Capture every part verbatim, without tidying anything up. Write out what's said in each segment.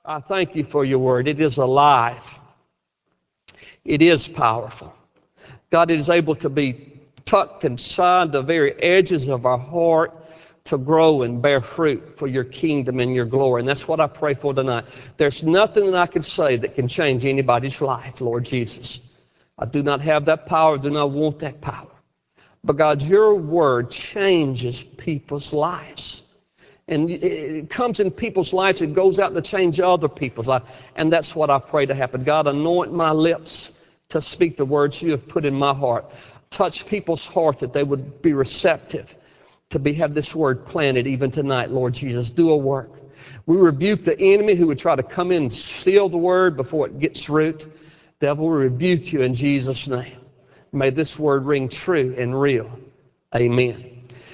I thank you for your word. It is alive. It is powerful. God, it is able to be tucked inside the very edges of our heart to grow and bear fruit for your kingdom and your glory. And that's what I pray for tonight. There's nothing that I can say that can change anybody's life, Lord Jesus. I do not have that power. I do not want that power. But God, your word changes people's lives. And it comes in people's lives. It goes out to change other people's lives. And that's what I pray to happen. God, anoint my lips to speak the words you have put in my heart. Touch people's heart that they would be receptive to be have this word planted even tonight, Lord Jesus. Do a work. We rebuke the enemy who would try to come in and steal the word before it gets root. Devil, we rebuke you in Jesus' name. May this word ring true and real. Amen.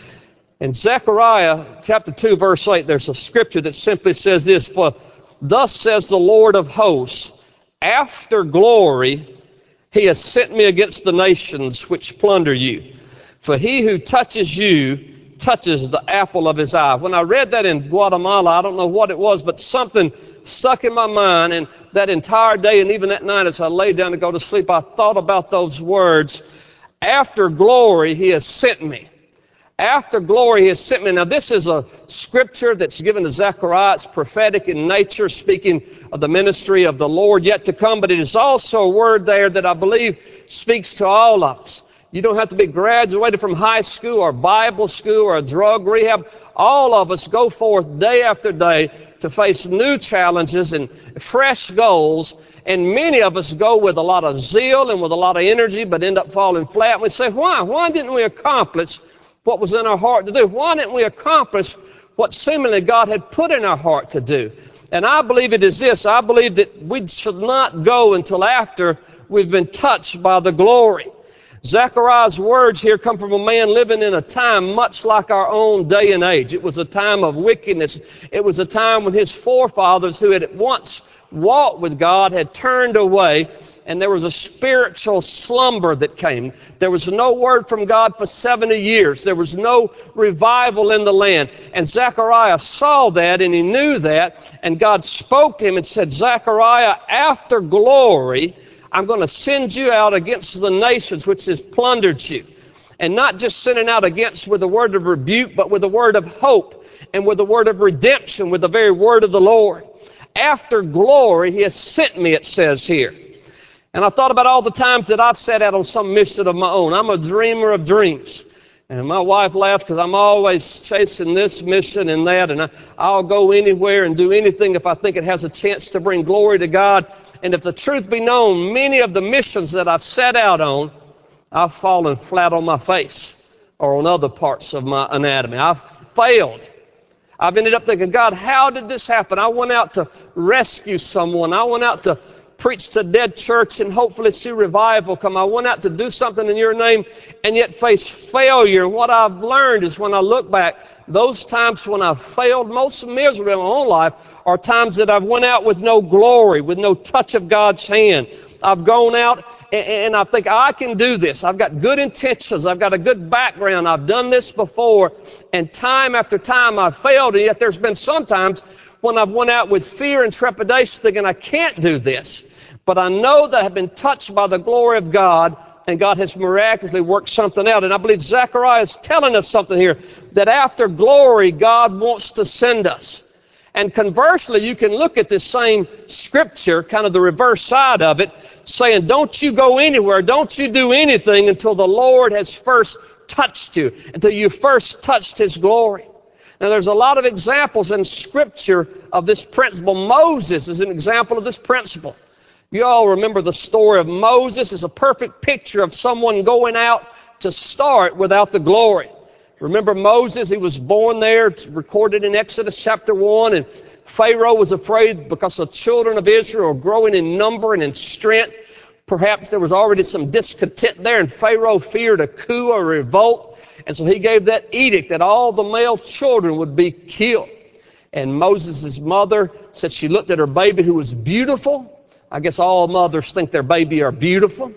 In Zechariah chapter two, verse eight, there's a scripture that simply says this, "For thus says the Lord of hosts, after glory he has sent me against the nations which plunder you. For he who touches you touches the apple of his eye." When I read that in Guatemala, I don't know what it was, but something stuck in my mind. And that entire day and even that night as I laid down to go to sleep, I thought about those words, "After glory he has sent me." After glory he has sent me. Now this is a scripture that's given to Zechariah. It's prophetic in nature, speaking of the ministry of the Lord yet to come. But it is also a word there that I believe speaks to all of us. You don't have to be graduated from high school or Bible school or a drug rehab. All of us go forth day after day to face new challenges and fresh goals. And many of us go with a lot of zeal and with a lot of energy, but end up falling flat. And we say, why? Why didn't we accomplish what was in our heart to do? Why didn't we accomplish what seemingly God had put in our heart to do? And I believe it is this. I believe that we should not go until after we've been touched by the glory. Zechariah's words here come from a man living in a time much like our own day and age. It was a time of wickedness. It was a time when his forefathers who had once walked with God had turned away, and there was a spiritual slumber that came. There was no word from God for seventy years. There was no revival in the land. And Zechariah saw that and he knew that. And God spoke to him and said, "Zechariah, after glory, I'm going to send you out against the nations which has plundered you." And not just sending out against with a word of rebuke, but with a word of hope and with a word of redemption, with the very word of the Lord. After glory, he has sent me, it says here. And I thought about all the times that I've set out on some mission of my own. I'm a dreamer of dreams. And my wife laughs because I'm always chasing this mission and that. And I, I'll go anywhere and do anything if I think it has a chance to bring glory to God. And if the truth be known, many of the missions that I've set out on, I've fallen flat on my face or on other parts of my anatomy. I've failed. I've ended up thinking, God, how did this happen? I went out to rescue someone. I went out to preach to dead church and hopefully see revival come. I went out to do something in your name and yet face failure. And what I've learned is when I look back, those times when I've failed most miserably in my own life are times that I've went out with no glory, with no touch of God's hand. I've gone out and I think I can do this. I've got good intentions. I've got a good background. I've done this before. And time after time I've failed. And yet there's been some times when I've went out with fear and trepidation thinking I can't do this. But I know that I've been touched by the glory of God, and God has miraculously worked something out. And I believe Zechariah is telling us something here, that after glory, God wants to send us. And conversely, you can look at this same scripture, kind of the reverse side of it, saying, don't you go anywhere, don't you do anything until the Lord has first touched you, until you first touched his glory. Now, there's a lot of examples in Scripture of this principle. Moses is an example of this principle. You all remember the story of Moses. It's a perfect picture of someone going out to start without the glory. Remember Moses, he was born there. It's recorded in Exodus chapter one. And Pharaoh was afraid because the children of Israel were growing in number and in strength. Perhaps there was already some discontent there, and Pharaoh feared a coup or a revolt. And so he gave that edict that all the male children would be killed. And Moses' mother said she looked at her baby who was beautiful. I guess all mothers think their baby are beautiful.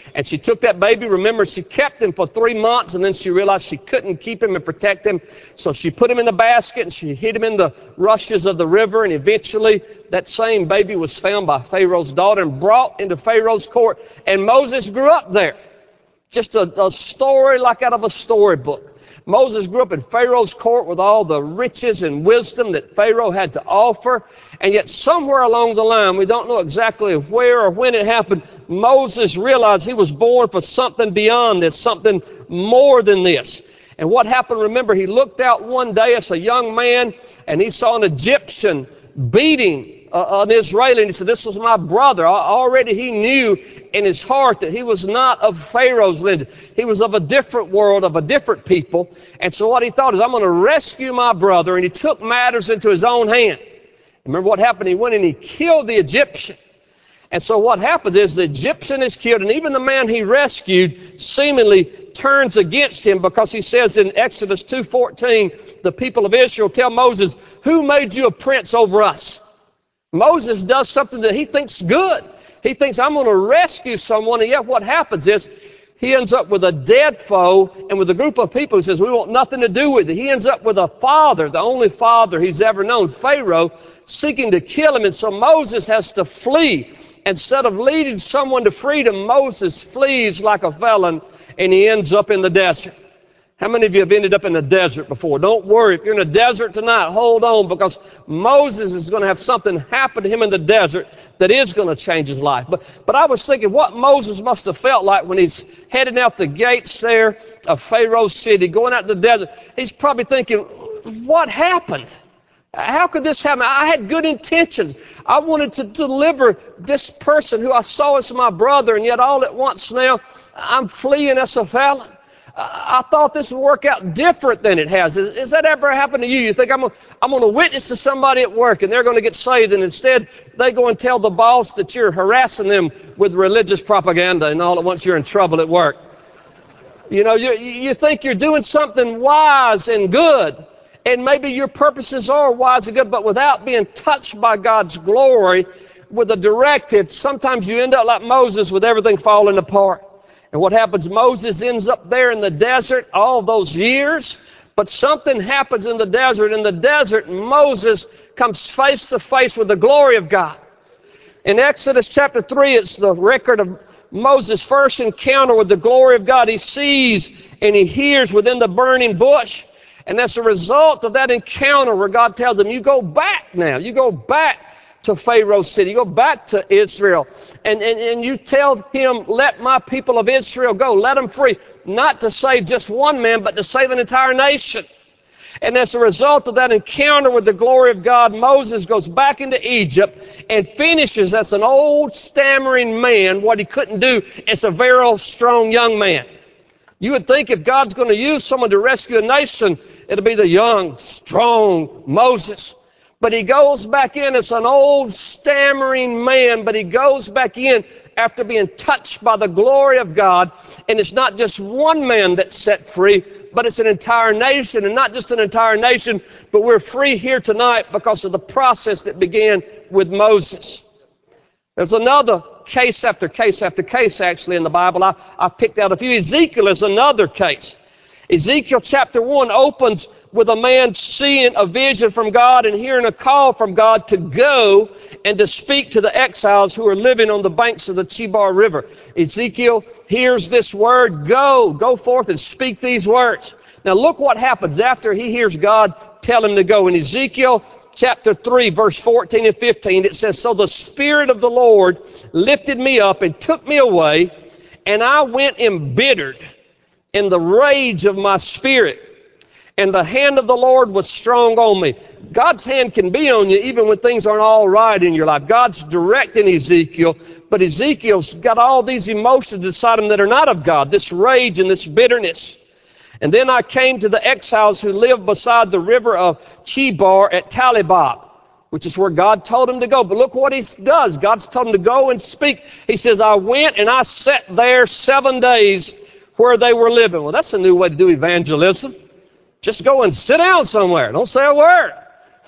And she took that baby. Remember, she kept him for three months, and then she realized she couldn't keep him and protect him. So she put him in the basket, and she hid him in the rushes of the river. And eventually, that same baby was found by Pharaoh's daughter and brought into Pharaoh's court. And Moses grew up there. Just a, a story like out of a storybook. Moses grew up in Pharaoh's court with all the riches and wisdom that Pharaoh had to offer. And yet somewhere along the line, we don't know exactly where or when it happened, Moses realized he was born for something beyond this, something more than this. And what happened, remember, he looked out one day as a young man and he saw an Egyptian beating Uh, an Israeli, and he said, this was my brother. Already he knew in his heart that he was not of Pharaoh's lineage. He was of a different world, of a different people. And so what he thought is, I'm going to rescue my brother, and he took matters into his own hand. Remember what happened? He went and he killed the Egyptian. And so what happens is the Egyptian is killed, and even the man he rescued seemingly turns against him, because he says in Exodus two fourteen, the people of Israel tell Moses, who made you a prince over us? Moses does something that he thinks good. He thinks, I'm going to rescue someone, and yet what happens is he ends up with a dead foe and with a group of people who says, we want nothing to do with it. He ends up with a father, the only father he's ever known, Pharaoh, seeking to kill him, and so Moses has to flee. Instead of leading someone to freedom, Moses flees like a felon, and he ends up in the desert. How many of you have ended up in the desert before? Don't worry. If you're in the desert tonight, hold on, because Moses is going to have something happen to him in the desert that is going to change his life. But but I was thinking what Moses must have felt like when he's heading out the gates there of Pharaoh's city, going out to the desert. He's probably thinking, what happened? How could this happen? I had good intentions. I wanted to deliver this person who I saw as my brother, and yet all at once now I'm fleeing as a felon. I thought this would work out different than it has. Is, is that ever happened to you? You think, I'm going I'm to witness to somebody at work and they're going to get saved, and instead they go and tell the boss that you're harassing them with religious propaganda, and all at once you're in trouble at work. You know, you, you think you're doing something wise and good, and maybe your purposes are wise and good, but without being touched by God's glory with a directive, sometimes you end up like Moses with everything falling apart. And what happens? Moses ends up there in the desert all those years, but something happens in the desert. In the desert, Moses comes face to face with the glory of God. In Exodus chapter three, it's the record of Moses' first encounter with the glory of God. He sees and he hears within the burning bush. And as a result of that encounter where God tells him, you go back now, you go back to Pharaoh's city, you go back to Israel, and, and, and you tell him, let my people of Israel go, let them free, not to save just one man, but to save an entire nation. And as a result of that encounter with the glory of God, Moses goes back into Egypt and finishes as an old stammering man what he couldn't do as a very strong young man. You would think if God's going to use someone to rescue a nation, it'll be the young, strong Moses. But he goes back in as an old stammering man, but he goes back in after being touched by the glory of God. And it's not just one man that's set free, but it's an entire nation. And not just an entire nation, but we're free here tonight because of the process that began with Moses. There's another case after case after case actually in the Bible. I, I picked out a few. Ezekiel is another case. Ezekiel chapter one opens with a man seeing a vision from God and hearing a call from God to go and to speak to the exiles who are living on the banks of the Chebar River. Ezekiel hears this word, go, go forth and speak these words. Now look what happens after he hears God tell him to go. In Ezekiel chapter three, verse fourteen and fifteen, it says, so the Spirit of the Lord lifted me up and took me away, and I went embittered in the rage of my spirit, and the hand of the Lord was strong on me. God's hand can be on you even when things aren't all right in your life. God's directing Ezekiel, but Ezekiel's got all these emotions inside him that are not of God, this rage and this bitterness. And then I came to the exiles who lived beside the river of Chebar at Talibab, which is where God told him to go. But look what he does. God's told him to go and speak. He says, I went and I sat there seven days where they were living. Well, that's a new way to do evangelism. Just go and sit down somewhere. Don't say a word.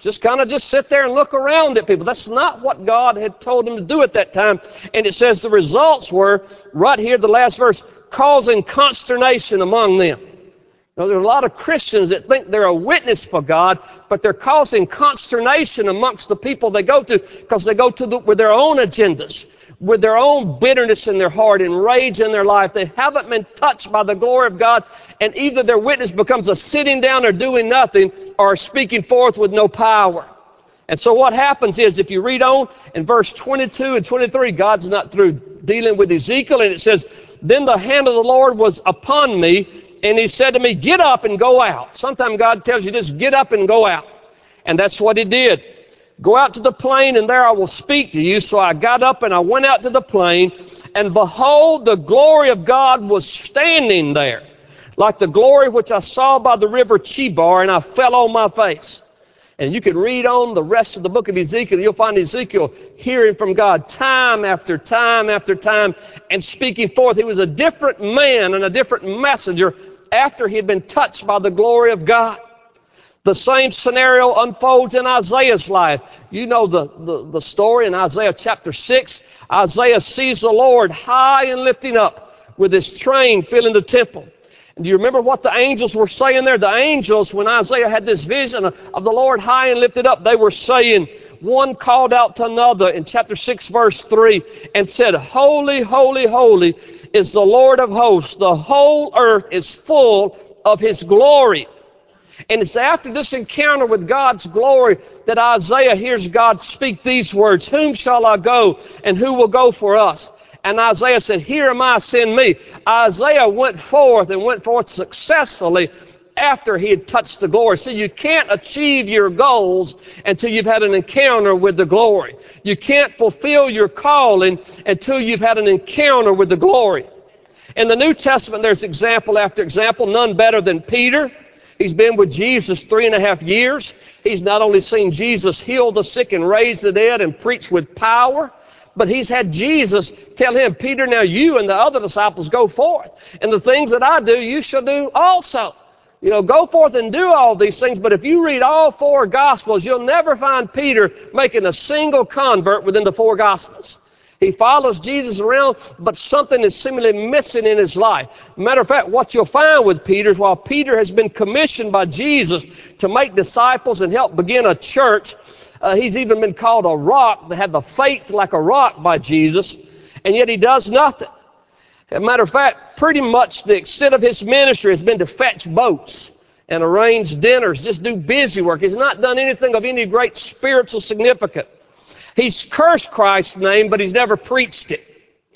Just kind of just sit there and look around at people. That's not what God had told him to do at that time. And it says the results were, right here, the last verse, causing consternation among them. Now, there are a lot of Christians that think they're a witness for God, but they're causing consternation amongst the people they go to because they go to the, with their own agendas, with their own bitterness in their heart and rage in their life. They haven't been touched by the glory of God, and either their witness becomes a sitting down or doing nothing, or speaking forth with no power. And so what happens is, if you read on in verse twenty-two and twenty-three, God's not through dealing with Ezekiel, and it says, then the hand of the Lord was upon me, and he said to me, get up and go out. Sometimes God tells you just get up and go out. And that's what he did. Go out to the plain, and there I will speak to you. So I got up and I went out to the plain, and behold, the glory of God was standing there, like the glory which I saw by the river Chebar, and I fell on my face. And you can read on the rest of the book of Ezekiel. You'll find Ezekiel hearing from God time after time after time and speaking forth. He was a different man and a different messenger after he had been touched by the glory of God. The same scenario unfolds in Isaiah's life. You know the, the, the story in Isaiah chapter six. Isaiah sees the Lord high and lifting up with his train filling the temple. And do you remember what the angels were saying there? The angels, when Isaiah had this vision of, of the Lord high and lifted up, they were saying, one called out to another in chapter six, verse three, and said, holy, holy, holy is the Lord of hosts. The whole earth is full of his glory. And it's after this encounter with God's glory that Isaiah hears God speak these words, whom shall I go, and who will go for us? And Isaiah said, here am I, send me. Isaiah went forth and went forth successfully after he had touched the glory. See, you can't achieve your goals until you've had an encounter with the glory. You can't fulfill your calling until you've had an encounter with the glory. In the New Testament, there's example after example, none better than Peter. He's been with Jesus three and a half years. He's not only seen Jesus heal the sick and raise the dead and preach with power, but he's had Jesus tell him, Peter, now you and the other disciples go forth. And the things that I do, you shall do also. You know, go forth and do all these things. But if you read all four Gospels, you'll never find Peter making a single convert within the four Gospels. He follows Jesus around, but something is seemingly missing in his life. Matter of fact, what you'll find with Peter is while Peter has been commissioned by Jesus to make disciples and help begin a church, uh, he's even been called a rock, that had the faith like a rock by Jesus, and yet he does nothing. As a matter of fact, pretty much the extent of his ministry has been to fetch boats and arrange dinners, just do busy work. He's not done anything of any great spiritual significance. He's cursed Christ's name, but he's never preached it.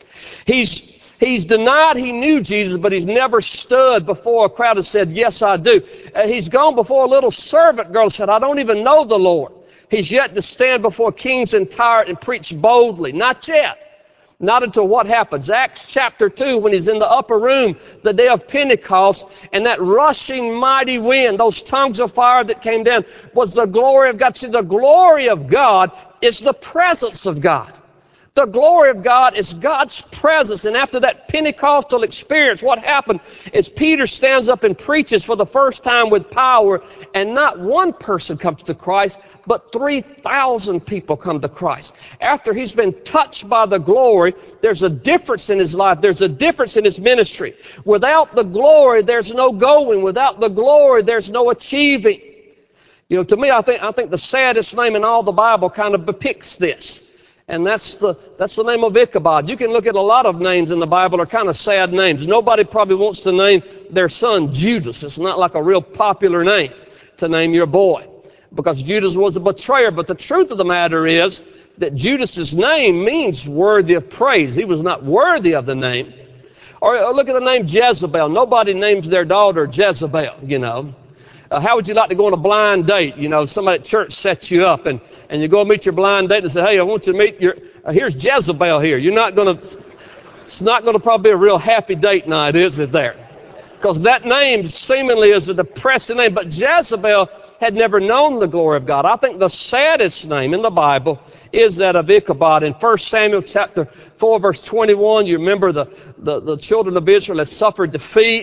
He's, he's denied he knew Jesus, but he's never stood before a crowd and said, yes, I do. Uh, he's gone before a little servant girl and said, I don't even know the Lord. He's yet to stand before kings and tyrants and preach boldly. Not yet. Not until what happens? Acts chapter two, when he's in the upper room, the day of Pentecost, and that rushing mighty wind, those tongues of fire that came down, was the glory of God. See, the glory of God is the presence of God. The glory of God is God's presence. And after that Pentecostal experience, what happened is Peter stands up and preaches for the first time with power, and not one person comes to Christ, but three thousand people come to Christ. After he's been touched by the glory, there's a difference in his life. There's a difference in his ministry. Without the glory, there's no going. Without the glory, there's no achieving. You know, to me, I think I think the saddest name in all the Bible kind of depicts this. And that's the that's the name of Ichabod. You can look at a lot of names in the Bible are kind of sad names. Nobody probably wants to name their son Judas. It's not like a real popular name to name your boy, because Judas was a betrayer. But the truth of the matter is that Judas's name means worthy of praise. He was not worthy of the name. Or, or look at the name Jezebel. Nobody names their daughter Jezebel, you know. Uh, how would you like to go on a blind date? You know, somebody at church sets you up, and, and you go meet your blind date and say, hey, I want you to meet your, uh, here's Jezebel here. You're not going to, it's not going to probably be a real happy date night, is it there? Because that name seemingly is a depressing name. But Jezebel had never known the glory of God. I think the saddest name in the Bible is that of Ichabod. In First Samuel chapter four, verse twenty-one, you remember the, the, the children of Israel had suffered defeat.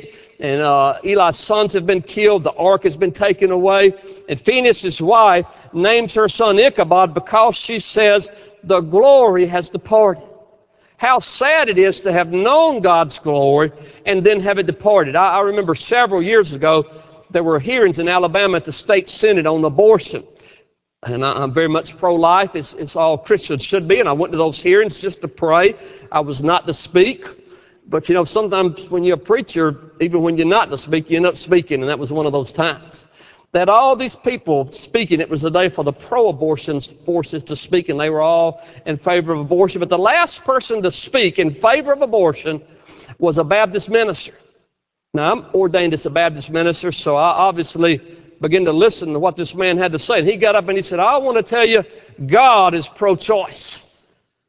and uh, Eli's sons have been killed. The ark has been taken away. And Phinehas' wife names her son Ichabod because she says the glory has departed. How sad it is to have known God's glory and then have it departed. I, I remember several years ago, there were hearings in Alabama at the state senate on abortion. And I, I'm very much pro-life. It's, it's all Christians should be. And I went to those hearings just to pray. I was not to speak. But, you know, sometimes when you're a preacher, even when you're not to speak, you end up speaking. And that was one of those times. That all these people speaking, it was a day for the pro-abortion forces to speak, and they were all in favor of abortion. But the last person to speak in favor of abortion was a Baptist minister. Now, I'm ordained as a Baptist minister, so I obviously began to listen to what this man had to say. And he got up and he said, I want to tell you, God is pro-choice.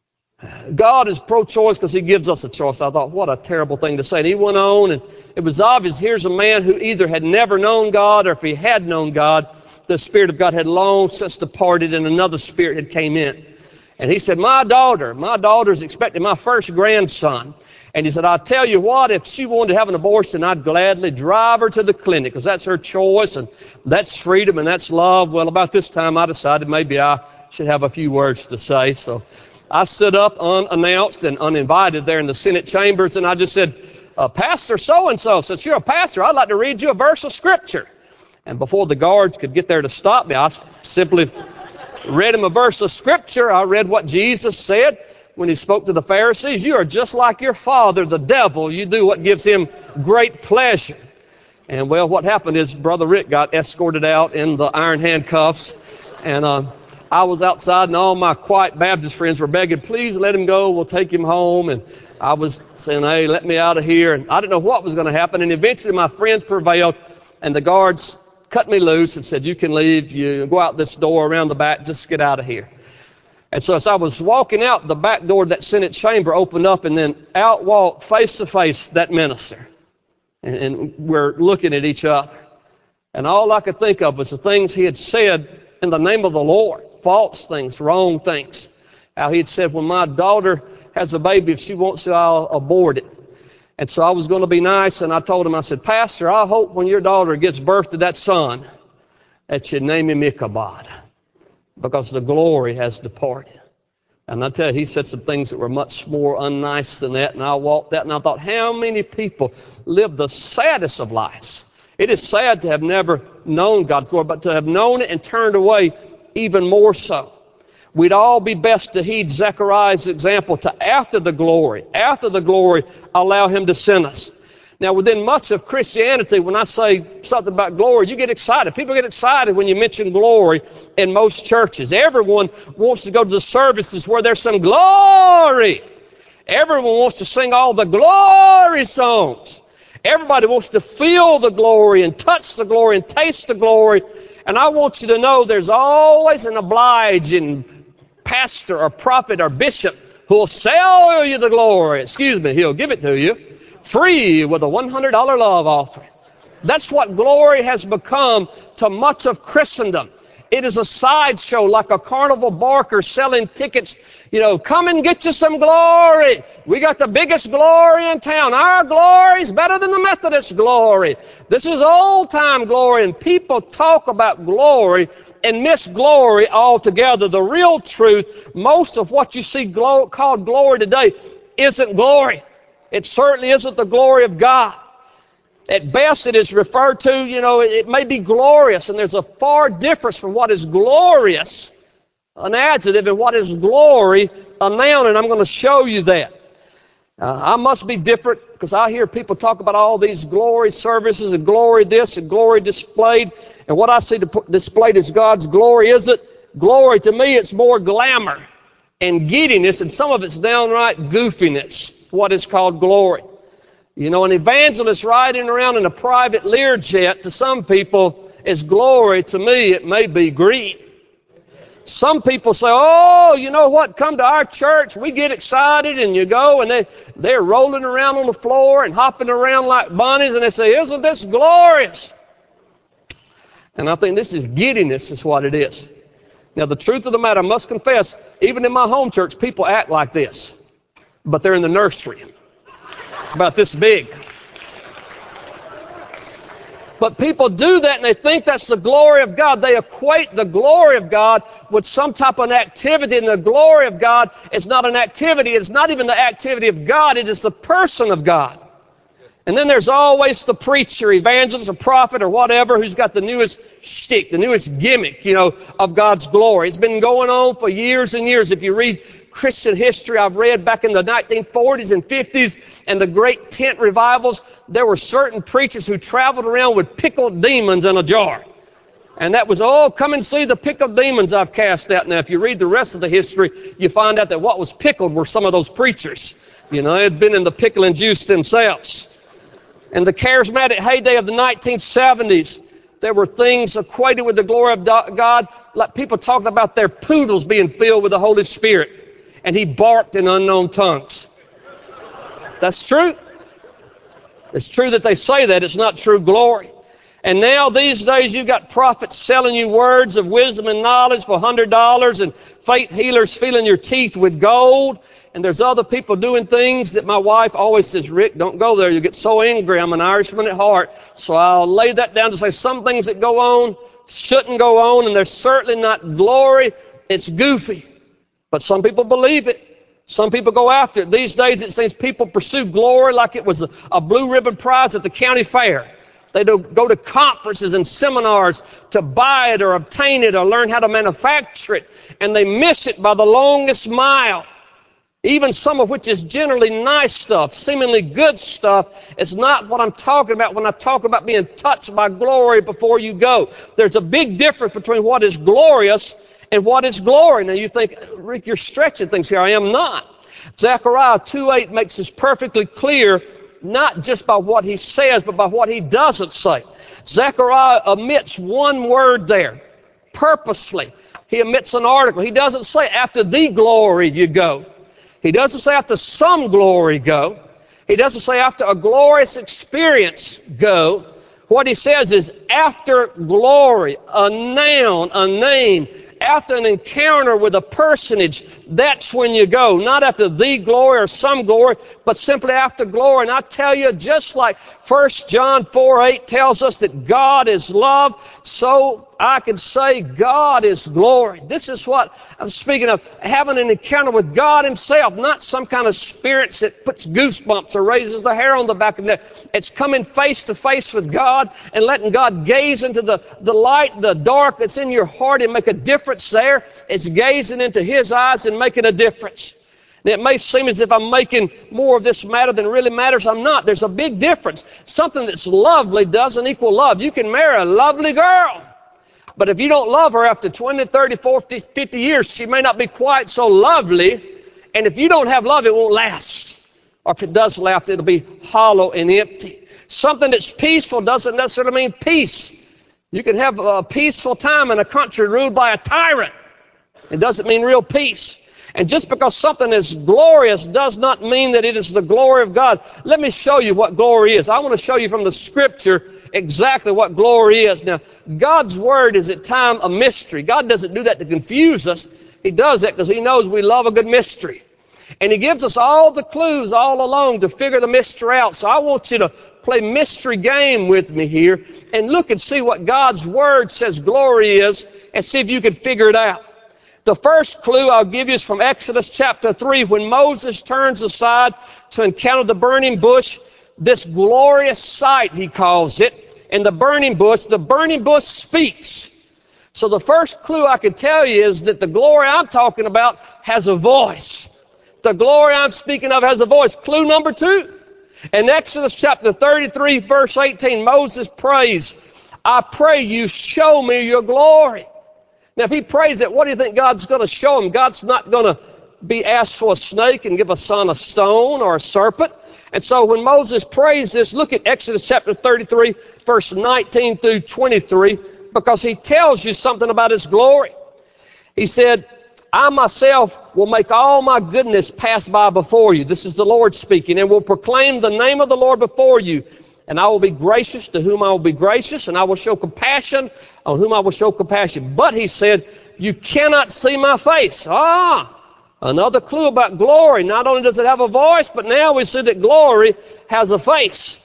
God is pro-choice because he gives us a choice. I thought, what a terrible thing to say. And he went on, and it was obvious, here's a man who either had never known God, or if he had known God, the Spirit of God had long since departed and another spirit had came in. And he said, my daughter, my daughter's expecting my first grandson. And he said, I'll tell you what, if she wanted to have an abortion, I'd gladly drive her to the clinic because that's her choice and that's freedom and that's love. Well, about this time I decided maybe I should have a few words to say. So I stood up unannounced and uninvited there in the Senate chambers, and I just said, uh, Pastor so-and-so, since you're a pastor, I'd like to read you a verse of Scripture. And before the guards could get there to stop me, I simply read him a verse of Scripture. I read what Jesus said when he spoke to the Pharisees. You are just like your father, the devil. You do what gives him great pleasure. And, well, what happened is Brother Rick got escorted out in the iron handcuffs, and uh, I was outside, and all my quiet Baptist friends were begging, please let him go, we'll take him home. And I was saying, hey, let me out of here. And I didn't know what was going to happen. And eventually my friends prevailed, and the guards cut me loose and said, you can leave. You go out this door around the back. Just get out of here. And so as I was walking out, the back door of that Senate chamber opened up, and then out walked face to face that minister. And, and we're looking at each other. And all I could think of was the things he had said in the name of the Lord. False things, wrong things. How he had said, when my daughter has a baby, if she wants to, I'll abort it. And so I was going to be nice, and I told him, I said, Pastor, I hope when your daughter gives birth to that son, that you name him Ichabod, because the glory has departed. And I tell you, he said some things that were much more unnice than that, and I walked out, and I thought, how many people live the saddest of lives? It is sad to have never known God's glory, but to have known it and turned away even more so. We'd all be best to heed Zechariah's example to after the glory, after the glory, allow him to send us. Now, within much of Christianity, when I say something about glory, you get excited. People get excited when you mention glory in most churches. Everyone wants to go to the services where there's some glory. Everyone wants to sing all the glory songs. Everybody wants to feel the glory and touch the glory and taste the glory. And I want you to know there's always an obliging pastor or prophet or bishop who will sell you the glory. Excuse me, he'll give it to you free with a one hundred dollars love offering. That's what glory has become to much of Christendom. It is a sideshow like a carnival barker selling tickets. You know, come and get you some glory. We got the biggest glory in town. Our glory is better than the Methodist glory. This is old-time glory, and people talk about glory and miss glory altogether. The real truth, most of what you see glo- called glory today isn't glory. It certainly isn't the glory of God. At best, it is referred to, you know, it may be glorious, and there's a far difference from what is glorious, an adjective, and what is glory, a noun, and I'm going to show you that. Uh, I must be different because I hear people talk about all these glory services and glory this and glory displayed, and what I see displayed is God's glory. Is it? Glory to me, it's more glamour and giddiness, and some of it's downright goofiness, what is called glory. You know, an evangelist riding around in a private Learjet to some people is glory. To me, it may be greed. Some people say, oh, you know what, come to our church, we get excited, and you go, and they, they're rolling around on the floor and hopping around like bunnies, and they say, isn't this glorious? And I think this is giddiness is what it is. Now, the truth of the matter, I must confess, even in my home church, people act like this, but they're in the nursery, about this big. But people do that and they think that's the glory of God. They equate the glory of God with some type of an activity, and the glory of God is not an activity. It's not even the activity of God. It is the person of God. And then there's always the preacher, evangelist, or prophet, or whatever, who's got the newest shtick, the newest gimmick, you know, of God's glory. It's been going on for years and years. If you read Christian history, I've read back in the nineteen forties and fifties and the great tent revivals, there were certain preachers who traveled around with pickled demons in a jar. And that was, oh, come and see the pickled demons I've cast out. Now, if you read the rest of the history, you find out that what was pickled were some of those preachers. You know, they had been in the pickling juice themselves. In the charismatic heyday of the nineteen seventies, there were things equated with the glory of God, like people talked about their poodles being filled with the Holy Spirit, and he barked in unknown tongues. That's true. It's true that they say that. It's not true glory. And now these days you've got prophets selling you words of wisdom and knowledge for one hundred dollars, and faith healers filling your teeth with gold. And there's other people doing things that my wife always says, Rick, don't go there. You'll get so angry. I'm an Irishman at heart. So I'll lay that down to say some things that go on shouldn't go on, and they're certainly not glory. It's goofy. But some people believe it. Some people go after it. These days it seems people pursue glory like it was a, a blue ribbon prize at the county fair. They do, go to conferences and seminars to buy it or obtain it or learn how to manufacture it, and they miss it by the longest mile. Even some of which is generally nice stuff, seemingly good stuff, is not what I'm talking about when I talk about being touched by glory before you go. There's a big difference between what is glorious and what is glory. Now you think, Rick, you're stretching things here. I am not. Zechariah two eight makes this perfectly clear, not just by what he says, but by what he doesn't say. Zechariah omits one word there, purposely. He omits an article. He doesn't say after the glory you go. He doesn't say after some glory go. He doesn't say after a glorious experience go. What he says is after glory, a noun, a name, after an encounter with a personage, that's when you go. Not after the glory or some glory, but simply after glory. And I tell you, just like First John four eight tells us that God is love, so I can say God is glory. This is what I'm speaking of, having an encounter with God himself, not some kind of spirits that puts goosebumps or raises the hair on the back of the neck. It's coming face to face with God and letting God gaze into the, the light, the dark that's in your heart and make a difference there. It's gazing into his eyes and making a difference. And it may seem as if I'm making more of this matter than really matters. I'm not. There's a big difference. Something that's lovely doesn't equal love. You can marry a lovely girl, but if you don't love her after twenty, thirty, forty, fifty years, she may not be quite so lovely. And if you don't have love, it won't last. Or if it does last, it'll be hollow and empty. Something that's peaceful doesn't necessarily mean peace. You can have a peaceful time in a country ruled by a tyrant. It doesn't mean real peace. And just because something is glorious does not mean that it is the glory of God. Let me show you what glory is. I want to show you from the Scripture exactly what glory is. Now, God's Word is at times a mystery. God doesn't do that to confuse us. He does that because he knows we love a good mystery. And he gives us all the clues all along to figure the mystery out. So I want you to play mystery game with me here and look and see what God's Word says glory is and see if you can figure it out. The first clue I'll give you is from Exodus chapter three, when Moses turns aside to encounter the burning bush, this glorious sight, he calls it. In the burning bush, the burning bush speaks. So the first clue I can tell you is that the glory I'm talking about has a voice. The glory I'm speaking of has a voice. Clue number two, in Exodus chapter thirty-three, verse eighteen, Moses prays, I pray you show me your glory. Now, if he prays it, what do you think God's going to show him? God's not going to be asked for a snake and give a son a stone or a serpent. And so when Moses prays this, look at Exodus chapter thirty-three, verse nineteen through twenty-three, because he tells you something about his glory. He said, I myself will make all my goodness pass by before you. This is the Lord speaking, and will proclaim the name of the Lord before you. And I will be gracious to whom I will be gracious, and I will show compassion on whom I will show compassion. But he said, you cannot see my face. Ah, another clue about glory. Not only does it have a voice, but now we see that glory has a face.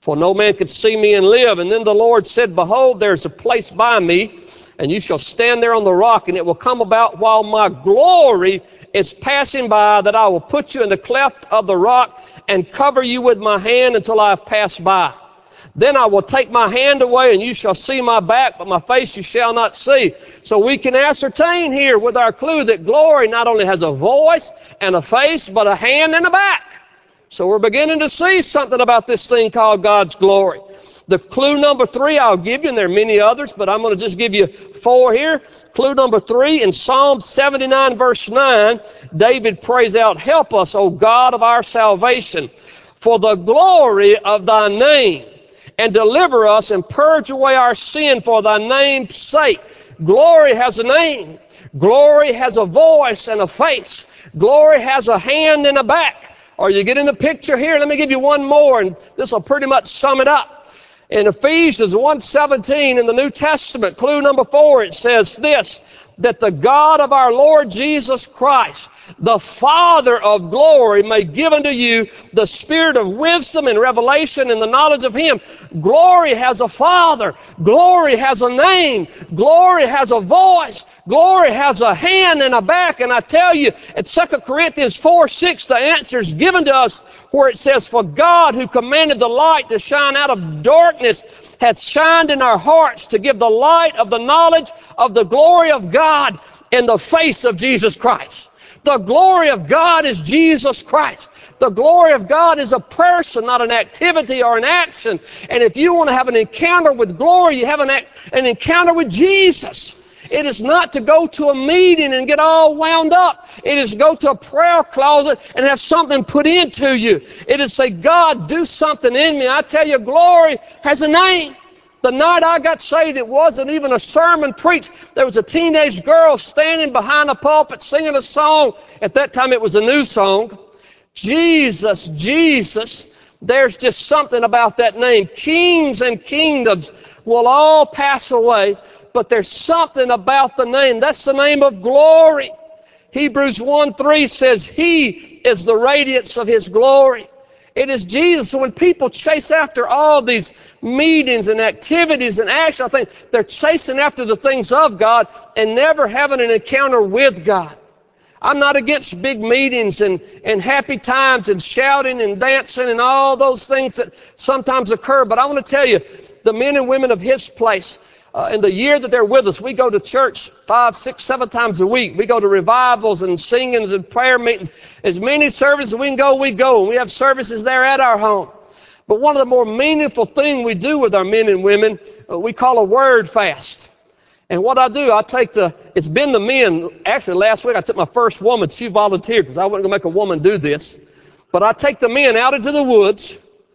for no man could see me and live. And then the Lord said, behold, there's a place by me, and you shall stand there on the rock, and it will come about while my glory is passing by, that I will put you in the cleft of the rock and cover you with my hand until I have passed by. Then I will take my hand away, and you shall see my back, but my face you shall not see. So we can ascertain here with our clue that glory not only has a voice and a face, but a hand and a back. So we're beginning to see something about this thing called God's glory. The clue number three I'll give you, and there are many others, but I'm going to just give you four here. Clue number three, in Psalm seventy-nine, verse nine, David prays out, help us, O God of our salvation, for the glory of thy name, and deliver us and purge away our sin for thy name's sake. Glory has a name. Glory has a voice and a face. Glory has a hand and a back. Are you getting the picture here? Let me give you one more, and this will pretty much sum it up. In Ephesians one seventeen in the New Testament, clue number four, it says this, that the God of our Lord Jesus Christ, the Father of glory, may give unto you the spirit of wisdom and revelation and the knowledge of Him. Glory has a Father. Glory has a name. Glory has a voice. Glory has a hand and a back. And I tell you, at Second Corinthians four six, the answer is given to us where it says, for God who commanded the light to shine out of darkness hath shined in our hearts to give the light of the knowledge of the glory of God in the face of Jesus Christ. The glory of God is Jesus Christ. The glory of God is a person, not an activity or an action. And if you want to have an encounter with glory, you have an, an encounter with Jesus. It is not to go to a meeting and get all wound up. It is to go to a prayer closet and have something put into you. It is to say, God, do something in me. I tell you, glory has a name. The night I got saved, it wasn't even a sermon preached. There was a teenage girl standing behind a pulpit singing a song. At that time, it was a new song. Jesus, Jesus. There's just something about that name. Kings and kingdoms will all pass away, but there's something about the name. That's the name of glory. Hebrews one three says, He is the radiance of His glory. It is Jesus. So when people chase after all these meetings and activities and action, I think they're chasing after the things of God and never having an encounter with God. I'm not against big meetings and, and happy times and shouting and dancing and all those things that sometimes occur. But I want to tell you, the men and women of His place, Uh, in the year that they're with us, we go to church five, six, seven times a week. We go to revivals and singings and prayer meetings. As many services we can go, we go. And we have services there at our home. But one of the more meaningful things we do with our men and women, uh, we call a word fast. And what I do, I take the, it's been the men. Actually, last week I took my first woman. She volunteered because I wasn't going to make a woman do this. But I take the men out into the woods.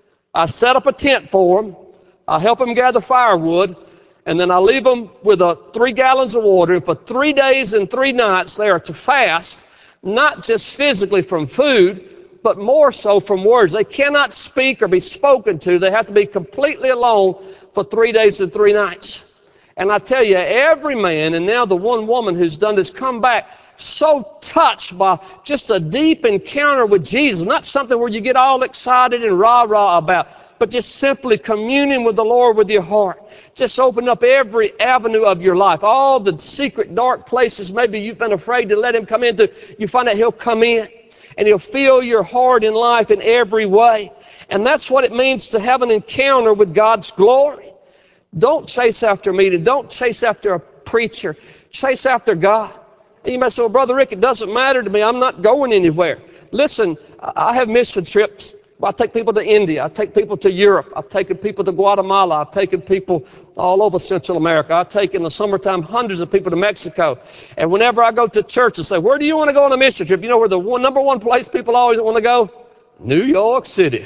I set up a tent for them. I help them gather firewood. And then I leave them with a three gallons of water. And for three days and three nights, they are to fast, not just physically from food, but more so from words. They cannot speak or be spoken to. They have to be completely alone for three days and three nights. And I tell you, every man, and now the one woman who's done this, come back so touched by just a deep encounter with Jesus. Not something where you get all excited and rah-rah about, but just simply communing with the Lord with your heart. Just open up every avenue of your life. All the secret, dark places maybe you've been afraid to let Him come into. You find out He'll come in, and He'll fill your heart and life in every way. And that's what it means to have an encounter with God's glory. Don't chase after a meeting. Don't chase after a preacher. Chase after God. And you might say, well, Brother Rick, it doesn't matter to me. I'm not going anywhere. Listen, I have mission trips. I take people to India. I take people to Europe. I've taken people to Guatemala. I've taken people all over Central America. I take in the summertime hundreds of people to Mexico. And whenever I go to church and say, where do you want to go on a mission trip? You know where the one, number one place people always want to go? New York City.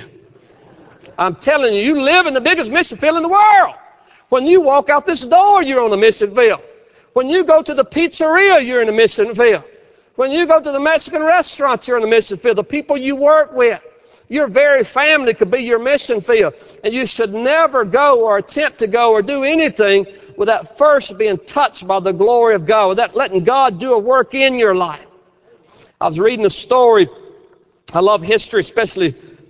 I'm telling you, you live in the biggest mission field in the world. When you walk out this door, you're on a mission field. When you go to the pizzeria, you're in a mission field. When you go to the Mexican restaurant, you're in a mission field. The people you work with, your very family could be your mission field. And you should never go or attempt to go or do anything without first being touched by the glory of God, without letting God do a work in your life. I was reading a story. I love history, especially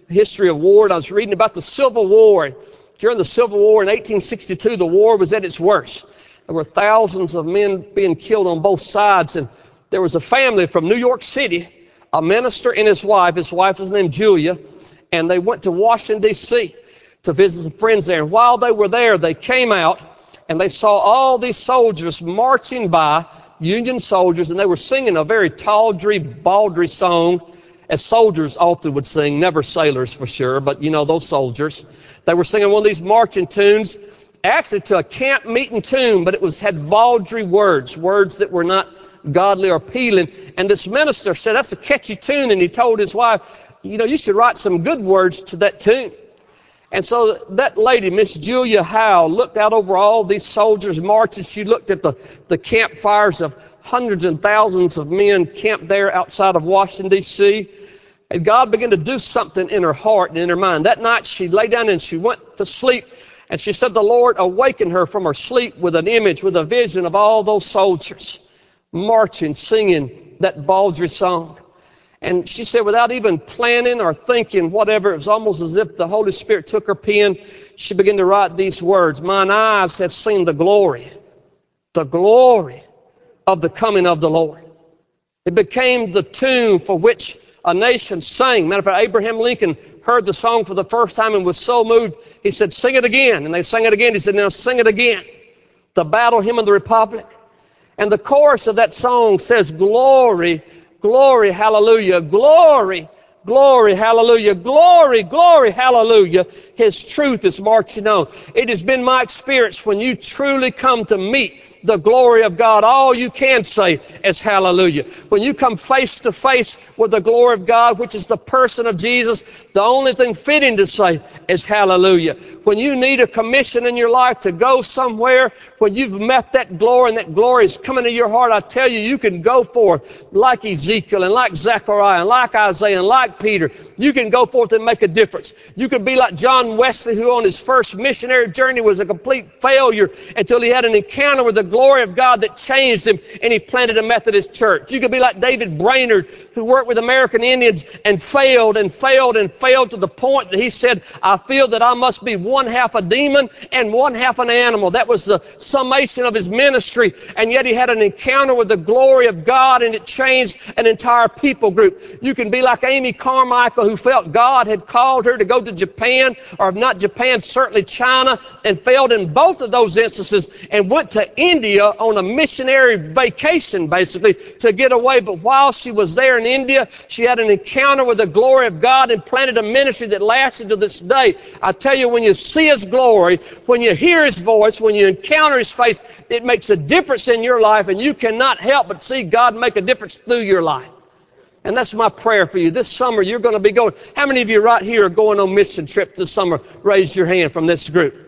history of war, and I was reading about the Civil War. During the Civil War in eighteen sixty-two, the war was at its worst. There were thousands of men being killed on both sides, and there was a family from New York City, a minister and his wife. His wife was named Julia, and they went to Washington, D C to visit some friends there. And while they were there, they came out, and they saw all these soldiers marching by, Union soldiers, and they were singing a very tawdry, bawdry song, as soldiers often would sing, never sailors for sure, but you know, those soldiers. They were singing one of these marching tunes, actually to a camp meeting tune, but it was had bawdry words, words that were not godly or appealing. And this minister said, that's a catchy tune, and he told his wife, you know, you should write some good words to that tune. And so that lady, Miss Julia Howe, looked out over all these soldiers marching. She looked at the, the campfires of hundreds and thousands of men camped there outside of Washington, D C, and God began to do something in her heart and in her mind. That night she lay down and she went to sleep, and she said the Lord awakened her from her sleep with an image, with a vision of all those soldiers marching, singing that bawdry song. And she said, without even planning or thinking, whatever, it was almost as if the Holy Spirit took her pen. She began to write these words: mine eyes have seen the glory, the glory of the coming of the Lord. It became the tune for which a nation sang. Matter of fact, Abraham Lincoln heard the song for the first time and was so moved, he said, sing it again. And they sang it again. He said, now sing it again. The Battle Hymn of the Republic. And the chorus of that song says, glory, glory, hallelujah, glory, glory, hallelujah, glory, glory, hallelujah. His truth is marching on. It has been my experience when you truly come to meet the glory of God, all you can say is hallelujah. When you come face to face with the glory of God, which is the person of Jesus, the only thing fitting to say is hallelujah. When you need a commission in your life to go somewhere, when you've met that glory and that glory is coming to your heart, I tell you, you can go forth like Ezekiel and like Zechariah and like Isaiah and like Peter. You can go forth and make a difference. You can be like John Wesley, who on his first missionary journey was a complete failure until he had an encounter with the glory of God that changed him, and he planted a Methodist church. You could be like David Brainerd, who worked with American Indians and failed and failed and failed to the point that he said, I feel that I must be one half a demon and one half an animal. That was the summation of his ministry, and yet he had an encounter with the glory of God, and it changed an entire people group. You can be like Amy Carmichael, who felt God had called her to go to Japan, or if not Japan, certainly China, and failed in both of those instances and went to India on a missionary vacation, basically, to get away. But while she was there in India, she had an encounter with the glory of God and planted a ministry that lasted to this day. I tell you, when you see His glory, when you hear His voice, when you encounter His face, it makes a difference in your life, and you cannot help but see God make a difference through your life. And that's my prayer for you. This summer, you're going to be going. How many of you right here are going on mission trips this summer? Raise your hand from this group.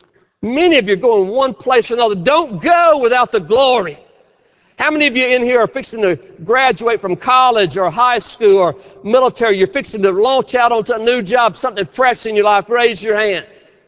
Many of you are going one place or another. Don't go without the glory. How many of you in here are fixing to graduate from college or high school or military? You're fixing to launch out onto a new job, something fresh in your life. Raise your hand.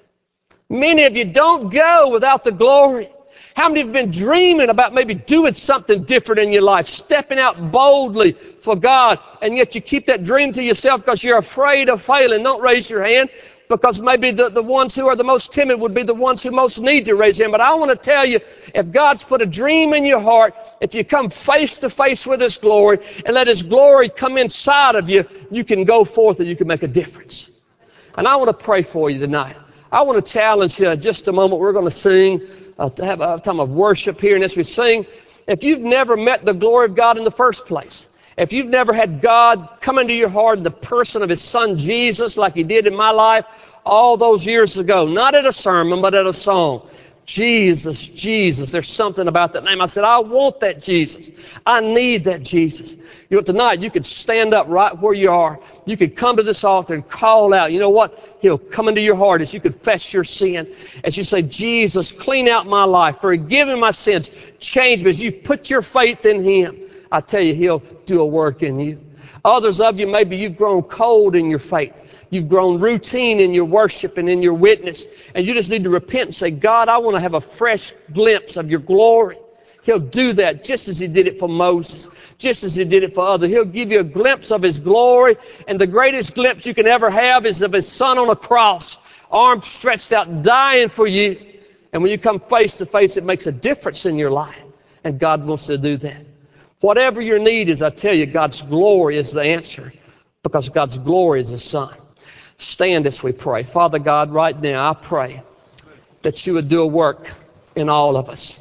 Many of you don't go without the glory. How many have been dreaming about maybe doing something different in your life, stepping out boldly for God, and yet you keep that dream to yourself because you're afraid of failing? Don't raise your hand, because maybe the, the ones who are the most timid would be the ones who most need to raise their hand. But I want to tell you, if God's put a dream in your heart, if you come face to face with His glory and let His glory come inside of you, you can go forth and you can make a difference. And I want to pray for you tonight. I want to challenge you in just a moment. We're going to sing, uh, to have a time of worship here. And as we sing, if you've never met the glory of God in the first place, if you've never had God come into your heart in the person of His Son Jesus, like He did in my life all those years ago, not at a sermon, but at a song, Jesus, Jesus, there's something about that name. I said, I want that Jesus. I need that Jesus. You know, tonight you could stand up right where you are. You could come to this altar and call out. You know what? He'll come into your heart as you confess your sin. As you say, Jesus, clean out my life. Forgive me my sins. Change me. As you put your faith in Him, I tell you, He'll do a work in you. Others of you, maybe you've grown cold in your faith. You've grown routine in your worship and in your witness. And you just need to repent and say, God, I want to have a fresh glimpse of your glory. He'll do that just as He did it for Moses. just as he did it for others. He'll give you a glimpse of his glory, and the greatest glimpse you can ever have is of his son on a cross, arms stretched out, dying for you. And when you come face to face, it makes a difference in your life, and God wants to do that. Whatever your need is, I tell you, God's glory is the answer, because God's glory is his son. Stand as we pray. Father God, right now I pray that you would do a work in all of us.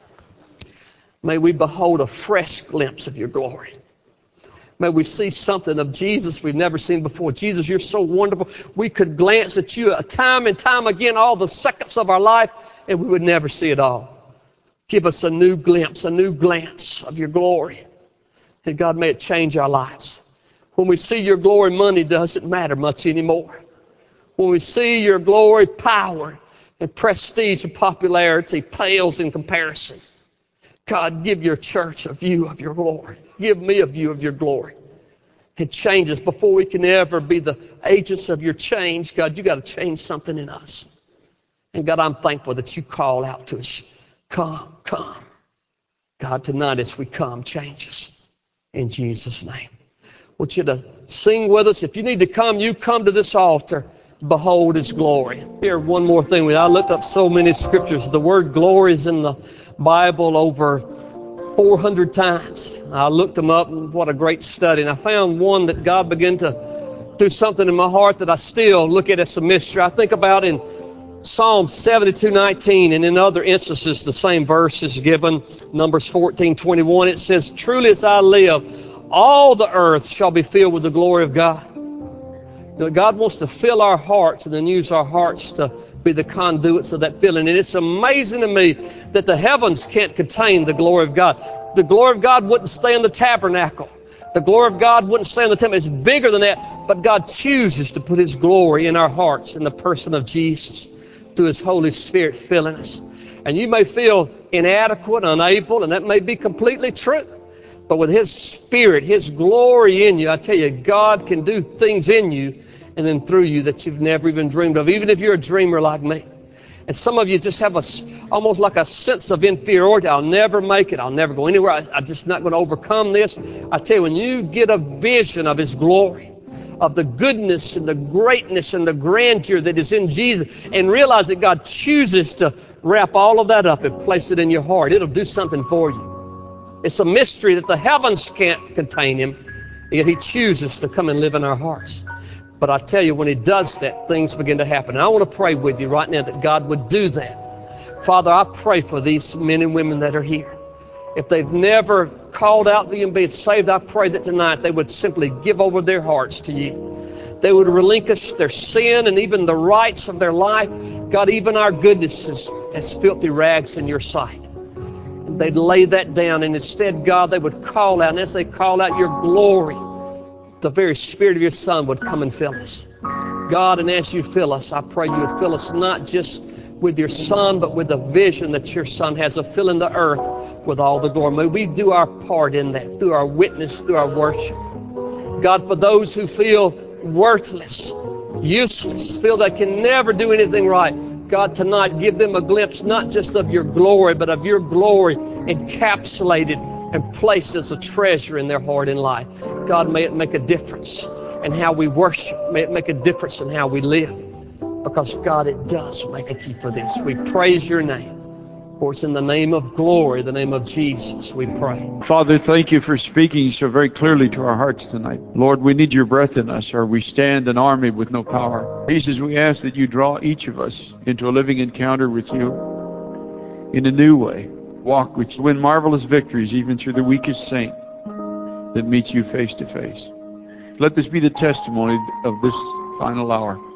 May we behold a fresh glimpse of your glory. May we see something of Jesus we've never seen before. Jesus, you're so wonderful. We could glance at you time and time again, all the seconds of our life, and we would never see it all. Give us a new glimpse, a new glance of your glory. And God, may it change our lives. When we see your glory, money doesn't matter much anymore. When we see your glory, power and prestige and popularity pales in comparison. God, give your church a view of your glory. Give me a view of your glory. It changes before we can ever be the agents of your change. God, you got to change something in us. And God, I'm thankful that you call out to us. Come, come. God, tonight as we come, change us. In Jesus' name. I want you to sing with us. If you need to come, you come to this altar. Behold his glory. Here, one more thing. I looked up so many scriptures. The word glory is in the Bible over four hundred times. I looked them up, and what a great study. And I found one that God began to do something in my heart that I still look at as a mystery. I think about in Psalm seventy-two nineteen, and in other instances, the same verse is given. Numbers fourteen twenty-one, it says, truly as I live, all the earth shall be filled with the glory of God. You know, God wants to fill our hearts and then use our hearts to be the conduits of that filling. And it's amazing to me that the heavens can't contain the glory of God. The glory of God wouldn't stay in the tabernacle. The glory of God wouldn't stay in the temple. It's bigger than that. But God chooses to put his glory in our hearts in the person of Jesus through his Holy Spirit filling us. And you may feel inadequate, unable, and that may be completely true. But with his Spirit, his glory in you, I tell you, God can do things in you and then through you that you've never even dreamed of, even if you're a dreamer like me. And some of you just have a, almost like a sense of inferiority. I'll never make it. I'll never go anywhere. I, I'm just not going to overcome this. I tell you, when you get a vision of his glory, of the goodness and the greatness and the grandeur that is in Jesus, and realize that God chooses to wrap all of that up and place it in your heart, it'll do something for you. It's a mystery that the heavens can't contain him, yet he chooses to come and live in our hearts. But I tell you, when he does that, things begin to happen. And I want to pray with you right now that God would do that. Father, I pray for these men and women that are here. If they've never called out to you and been saved, I pray that tonight they would simply give over their hearts to you. They would relinquish their sin and even the rights of their life. God, even our goodness is as filthy rags in your sight. And they'd lay that down, and instead, God, they would call out. And as they call out your glory, the very Spirit of your Son would come and fill us. God, and as you fill us, I pray you would fill us not just with your Son, but with the vision that your Son has of filling the earth with all the glory. May we do our part in that, through our witness, through our worship. God, for those who feel worthless, useless, feel they can never do anything right, God, tonight give them a glimpse not just of your glory, but of your glory encapsulated and placed as a treasure in their heart and life. God, may it make a difference in how we worship. May it make a difference in how we live. Because, God, it does make a key for this. We praise your name. For it's in the name of glory, the name of Jesus, we pray. Father, thank you for speaking so very clearly to our hearts tonight. Lord, we need your breath in us, or we stand an army with no power. Jesus, we ask that you draw each of us into a living encounter with you in a new way. Walk with you, win marvelous victories even through the weakest saint that meets you face to face. Let this be the testimony of this final hour.